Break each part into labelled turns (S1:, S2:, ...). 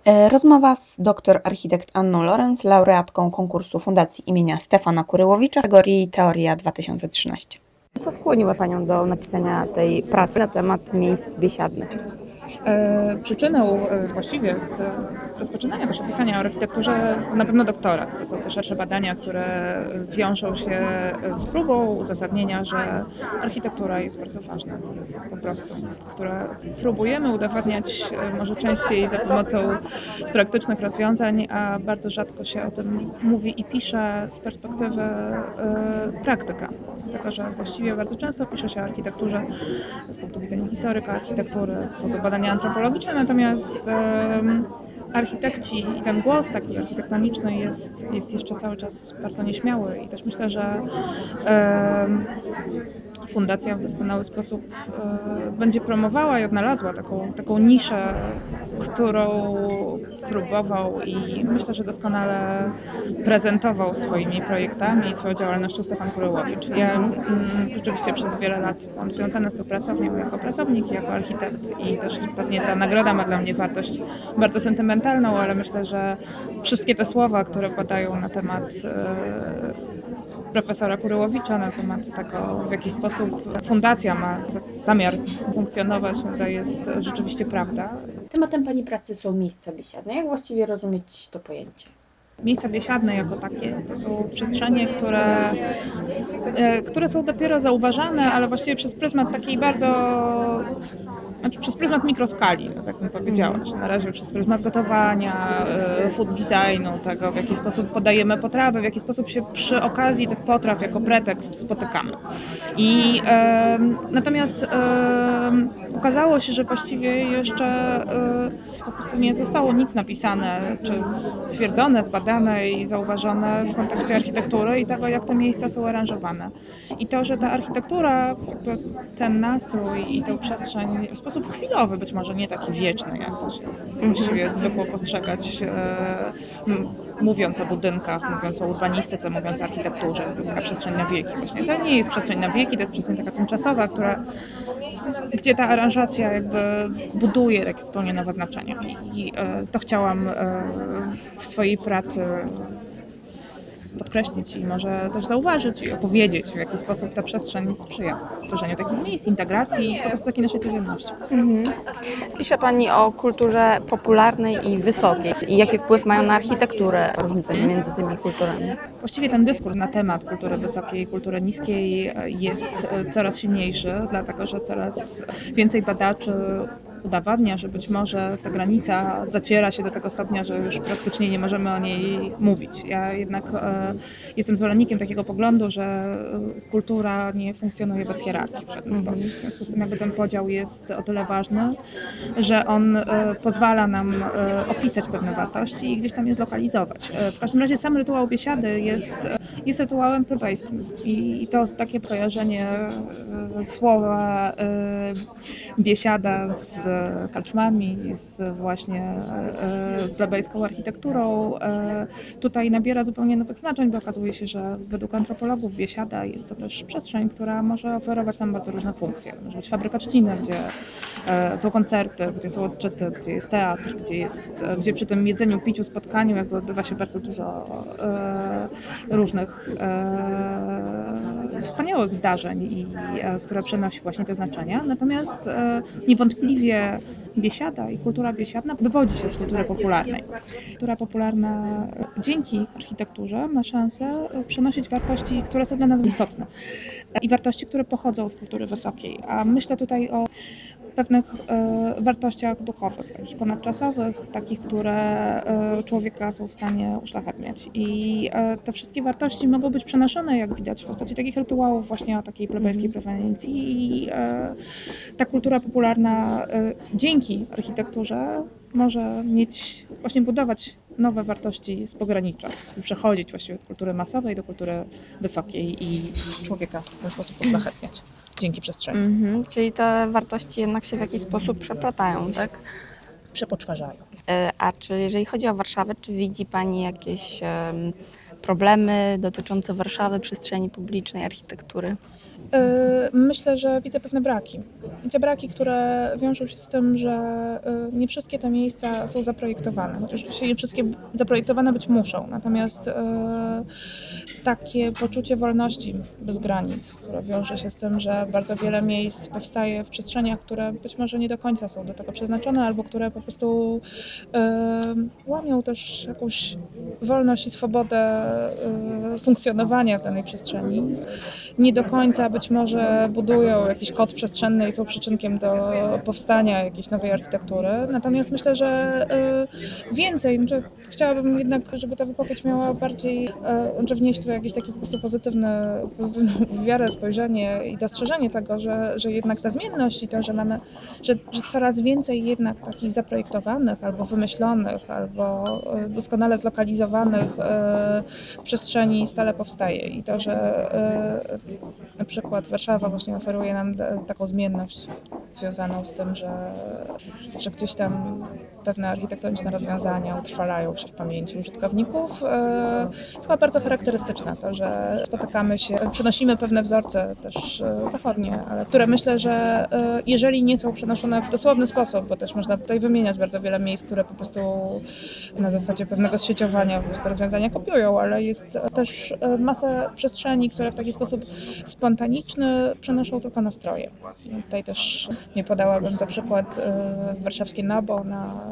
S1: Rozmowa z dr architekt Anną Lorenz, laureatką konkursu Fundacji imienia Stefana Kuryłowicza w kategorii Teoria 2013.
S2: Co skłoniło Panią do napisania tej pracy na temat miejsc biesiadnych?
S3: Przyczyną właściwie rozpoczynania też opisania o architekturze na pewno doktorat. To są te szersze badania, które wiążą się z próbą uzasadnienia, że architektura jest bardzo ważna po prostu, które próbujemy udowadniać może częściej za pomocą praktycznych rozwiązań, a bardzo rzadko się o tym mówi i pisze z perspektywy praktyka. Dlatego, że właściwie bardzo często pisze się o architekturze z punktu widzenia historyka architektury. Są to badania antropologiczne, natomiast architekci i ten głos taki architektoniczny jest jeszcze cały czas bardzo nieśmiały i też myślę, że Fundacja w doskonały sposób będzie promowała i odnalazła taką niszę, którą próbował i myślę, że doskonale prezentował swoimi projektami i swoją działalnością Stefan Kuryłowicz. Ja rzeczywiście przez wiele lat byłam związana z tą pracownią jako pracownik i jako architekt i też pewnie ta nagroda ma dla mnie wartość bardzo sentymentalną, ale myślę, że wszystkie te słowa, które padają na temat profesora Kuryłowicza, na temat tego, w jaki sposób fundacja ma zamiar funkcjonować, no to jest rzeczywiście prawda.
S1: Tematem Pani pracy są miejsca biesiadne. Jak właściwie rozumieć to pojęcie?
S3: Miejsca biesiadne jako takie to są przestrzenie, które są dopiero zauważane, ale właściwie przez pryzmat takiej przez pryzmat mikroskali, tak bym powiedziała. Na razie przez pryzmat gotowania, food designu, tego w jaki sposób podajemy potrawy, w jaki sposób się przy okazji tych potraw jako pretekst spotykamy. Natomiast okazało się, że właściwie jeszcze po prostu nie zostało nic napisane, czy stwierdzone, zbadane i zauważone w kontekście architektury i tego, jak te miejsca są aranżowane. I to, że ta architektura, jakby ten nastrój i tę przestrzeń w sposób chwilowy, być może nie taki wieczny, jak to się właściwie zwykło postrzegać, mówiąc o budynkach, mówiąc o urbanistyce, mówiąc o architekturze. To jest taka przestrzeń na wieki. Właśnie to nie jest przestrzeń na wieki, to jest przestrzeń taka tymczasowa, gdzie ta aranżacja jakby buduje takie zupełnie nowe znaczenia. I to chciałam w swojej pracy podkreślić i może też zauważyć i opowiedzieć, w jaki sposób ta przestrzeń sprzyja tworzeniu takich miejsc, integracji, po prostu takiej naszej codzienności.
S2: Pisze Pani o kulturze popularnej i wysokiej. I jaki wpływ mają na architekturę różnice między tymi kulturami?
S3: Właściwie ten dyskurs na temat kultury wysokiej i kultury niskiej jest coraz silniejszy, dlatego że coraz więcej badaczy udowadnia, że być może ta granica zaciera się do tego stopnia, że już praktycznie nie możemy o niej mówić. Ja jednak jestem zwolennikiem takiego poglądu, że kultura nie funkcjonuje bez hierarchii w żaden sposób. W związku z tym jakby ten podział jest o tyle ważny, że on pozwala nam opisać pewne wartości i gdzieś tam je zlokalizować. W każdym razie sam rytuał biesiady jest rytuałem plebejskim i to takie kojarzenie słowa biesiada z karczmami, z właśnie plebejską architekturą tutaj nabiera zupełnie nowych znaczeń, bo okazuje się, że według antropologów biesiada jest to też przestrzeń, która może oferować nam bardzo różne funkcje. Może być fabryka trzciny, gdzie są koncerty, gdzie są odczyty, gdzie jest teatr, gdzie przy tym jedzeniu, piciu, spotkaniu jakby odbywa się bardzo dużo różnych wspaniałych zdarzeń, które przynosi właśnie te znaczenia. Natomiast niewątpliwie biesiada i kultura biesiadna wywodzi się z kultury popularnej. Kultura popularna dzięki architekturze ma szansę przynosić wartości, które są dla nas istotne i wartości, które pochodzą z kultury wysokiej. A myślę tutaj o pewnych wartościach duchowych, takich ponadczasowych, takich, które człowieka są w stanie uszlachetniać. I te wszystkie wartości mogą być przenoszone, jak widać, w postaci takich rytuałów właśnie o takiej plebejskiej proweniencji. I ta kultura popularna dzięki architekturze może właśnie budować nowe wartości z pogranicza i przechodzić właściwie od kultury masowej do kultury wysokiej i człowieka w ten sposób uszlachetniać dzięki przestrzeni.
S2: Czyli te wartości jednak się w jakiś sposób przeplatają, tak?
S3: Przepoczwarzają.
S2: A czy jeżeli chodzi o Warszawę, czy widzi Pani jakieś problemy dotyczące Warszawy, przestrzeni publicznej, architektury?
S3: Myślę, że widzę pewne braki. Widzę braki, które wiążą się z tym, że nie wszystkie te miejsca są zaprojektowane. Chociaż oczywiście nie wszystkie zaprojektowane być muszą. Natomiast takie poczucie wolności bez granic, które wiąże się z tym, że bardzo wiele miejsc powstaje w przestrzeniach, które być może nie do końca są do tego przeznaczone, albo które po prostu łamią też jakąś wolność i swobodę funkcjonowania w danej przestrzeni. Nie do końca być może budują jakiś kod przestrzenny i są przyczynkiem do powstania jakiejś nowej architektury. Natomiast myślę, że więcej, znaczy chciałabym jednak, żeby ta wypowiedź miała bardziej, że wnieść tutaj jakieś takie po prostu pozytywną wiarę, spojrzenie i dostrzeżenie tego, że jednak ta zmienność i to, że mamy, że coraz więcej jednak takich zaprojektowanych albo wymyślonych, albo doskonale zlokalizowanych przestrzeni stale powstaje i to, że na przykład Warszawa właśnie oferuje nam taką zmienność związaną z tym, że gdzieś tam pewne architektoniczne rozwiązania utrwalają się w pamięci użytkowników. Jest chyba bardzo charakterystyczna to, że spotykamy się, przenosimy pewne wzorce też zachodnie, ale które myślę, że jeżeli nie są przenoszone w dosłowny sposób, bo też można tutaj wymieniać bardzo wiele miejsc, które po prostu na zasadzie pewnego zsieciowania te rozwiązania kopiują, ale jest też masa przestrzeni, które w taki sposób spontaniczny przenoszą tylko nastroje. I tutaj też nie podałabym za przykład warszawskie Nabo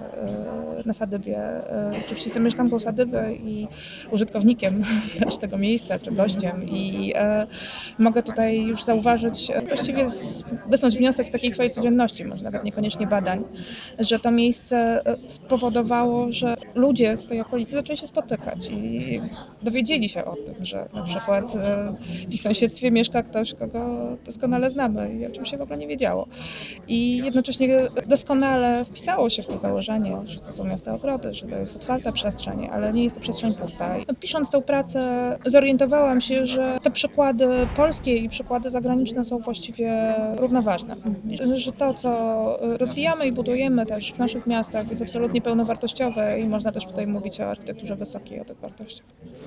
S3: na Sadybie. Oczywiście jestem mieszkanką Sadyby i użytkownikiem też tego miejsca, czy gościem i mogę tutaj już zauważyć, właściwie wysnuć wniosek z takiej swojej codzienności, może nawet niekoniecznie badań, że to miejsce spowodowało, że ludzie z tej okolicy zaczęli się spotykać i dowiedzieli się o tym, że na przykład w ich sąsiedztwie mieszka ktoś, kogo doskonale znamy i o czym się w ogóle nie wiedziało. I jednocześnie doskonale wpisało się w to założenie, że to są miasta ogrody, że to jest otwarta przestrzeń, ale nie jest to przestrzeń pusta. I pisząc tę pracę zorientowałam się, że te przykłady polskie i przykłady zagraniczne są właściwie równoważne. Że to, co rozwijamy i budujemy też w naszych miastach jest absolutnie pełnowartościowe i można też tutaj mówić o architekturze wysokiej, o tych wartościach.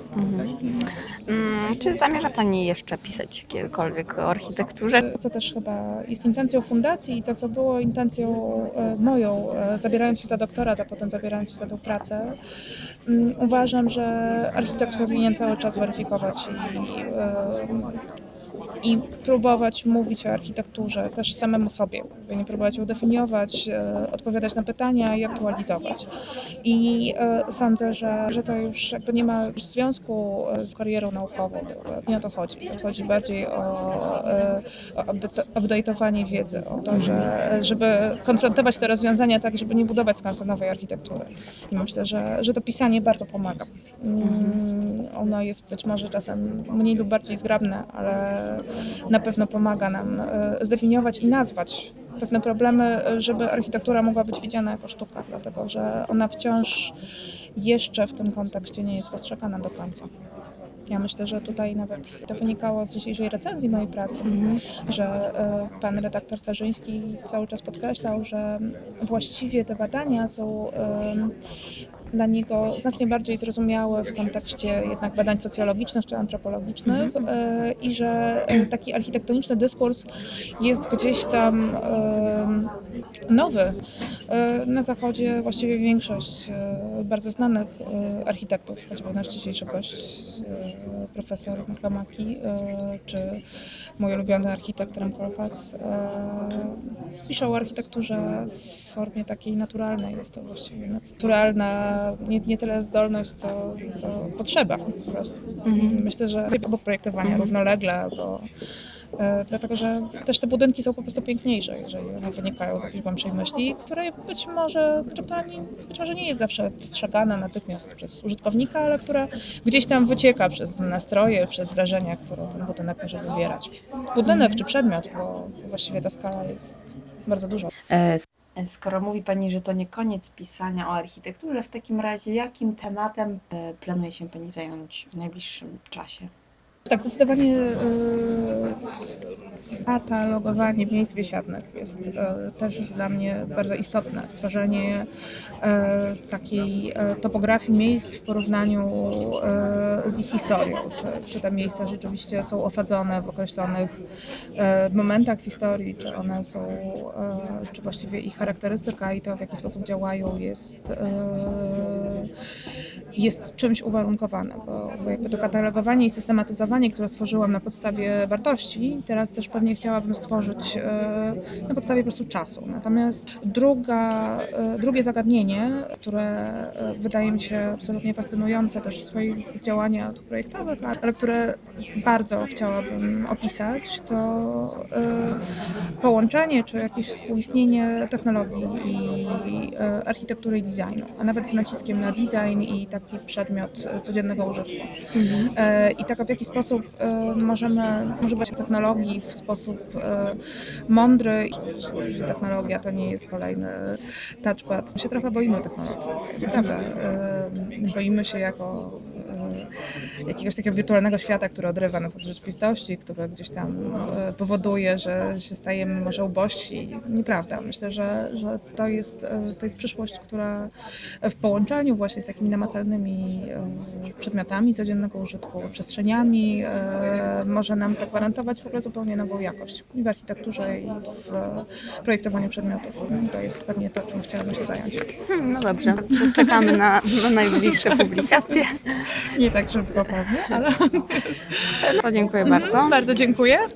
S2: Czy zamierza Pani jeszcze pisać kiedykolwiek o architekturze?
S3: To, co też chyba jest intencją fundacji i to, co było intencją moją, zabierając się za doktorat, a potem zabierając się za tę pracę, uważam, że architekt powinien cały czas weryfikować i próbować mówić o architekturze też samemu sobie. Nie próbować ją definiować, odpowiadać na pytania i aktualizować. I sądzę, że to już jakby nie ma związku z karierą naukową. Nie o to chodzi. To chodzi bardziej o update'owanie wiedzy, o to, żeby konfrontować te rozwiązania tak, żeby nie budować skansenowej architektury. I myślę, że to pisanie bardzo pomaga. Ono jest być może czasem mniej lub bardziej zgrabne, ale na pewno pomaga nam zdefiniować i nazwać pewne problemy, żeby architektura mogła być widziana jako sztuka, dlatego że ona wciąż jeszcze w tym kontekście nie jest postrzegana do końca. Ja myślę, że tutaj nawet to wynikało z dzisiejszej recenzji mojej pracy, że pan redaktor Sarzyński cały czas podkreślał, że właściwie te badania są dla niego znacznie bardziej zrozumiałe w kontekście jednak badań socjologicznych czy antropologicznych i że taki architektoniczny dyskurs jest gdzieś tam nowy. Na Zachodzie właściwie większość bardzo znanych architektów, choćby nasz dzisiejszy gość, profesor Maklamaki, czy mój ulubiony architekt Rem Koolhaas, piszą o architekturze w formie takiej naturalnej. Jest to właściwie naturalna, nie tyle zdolność, co potrzeba po prostu. Myślę, że albo projektowania równolegle, albo dlatego, że też te budynki są po prostu piękniejsze, jeżeli one wynikają z jakiejś głębszej myśli, której być może nie jest zawsze dostrzegana natychmiast przez użytkownika, ale która gdzieś tam wycieka przez nastroje, przez wrażenia, które ten budynek może wywierać. Budynek czy przedmiot, bo właściwie ta skala jest bardzo duża.
S1: Skoro mówi Pani, że to nie koniec pisania o architekturze, w takim razie jakim tematem planuje się Pani zająć w najbliższym czasie?
S3: Tak, zdecydowanie Katalogowanie miejsc biesiadnych jest też dla mnie bardzo istotne. Stworzenie takiej topografii miejsc w porównaniu z ich historią. Czy te miejsca rzeczywiście są osadzone w określonych momentach w historii, czy one są, czy właściwie ich charakterystyka i to, w jaki sposób działają, jest czymś uwarunkowane, bo jakby to katalogowanie i systematyzowanie, które stworzyłam na podstawie wartości, teraz też pewnie chciałabym stworzyć na podstawie po prostu czasu. Natomiast drugie zagadnienie, które wydaje mi się absolutnie fascynujące też w swoich działaniach projektowych, ale które bardzo chciałabym opisać, to połączenie czy jakieś współistnienie technologii i architektury i designu, a nawet z naciskiem na design i taki przedmiot codziennego użytku. I tak w jaki sposób możemy używać technologii w sposób mądry, że technologia to nie jest kolejny touchpad. My się trochę boimy technologii, to jest prawda. Boimy się jakiegoś takiego wirtualnego świata, który odrywa nas od rzeczywistości, który gdzieś tam powoduje, że się stajemy może ubożsi. Nieprawda. Myślę, że to jest przyszłość, która w połączeniu właśnie z takimi namacalnymi przedmiotami codziennego użytku, przestrzeniami może nam zagwarantować w ogóle zupełnie nową jakość i w architekturze, i w projektowaniu przedmiotów. To jest pewnie to, czym chciałabym się zająć.
S2: No dobrze, czekamy na najbliższe publikacje.
S3: Nie tak szybko pewnie, ale
S2: To dziękuję bardzo.
S3: bardzo dziękuję.